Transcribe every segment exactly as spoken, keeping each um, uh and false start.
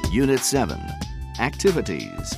Unit seven, Activities.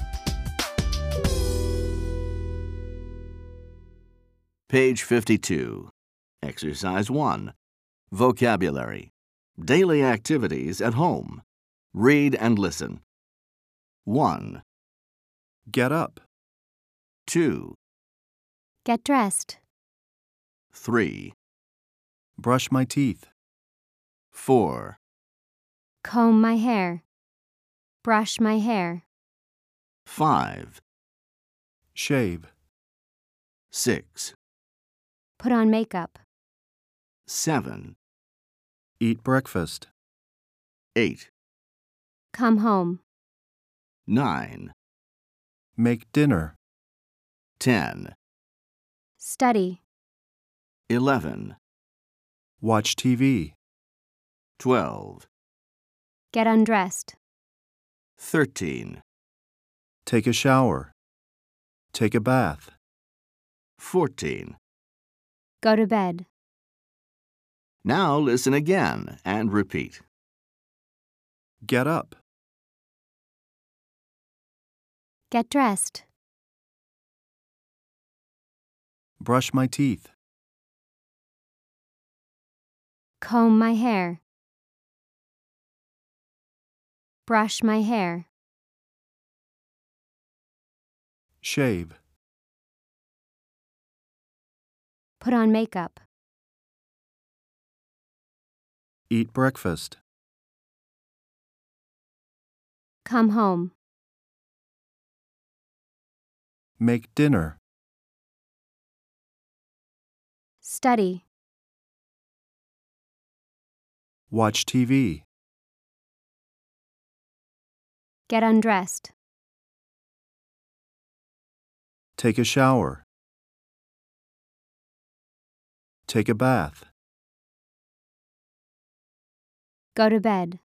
Page fifty-two. Exercise one. Vocabulary. Daily activities at home. Read and listen. one, Get up. two, Get dressed. three, Brush my teeth. four, Comb my hair. Brush my hair. five, Shave. six, Put on makeup. seven, Eat breakfast. eight, Come home. nine, Make dinner. ten, Study. eleven, Watch T V. twelve, Get undressed. thirteen, Take a shower. Take a bath. fourteen. Go to bed. Now listen again and repeat. Get up. Get dressed. Brush my teeth. Comb my hair. Brush my hair. Shave. Put on makeup. Eat breakfast. Come home. Make dinner. Study. Watch T V. Get undressed. Take a shower. Take a bath. Go to bed.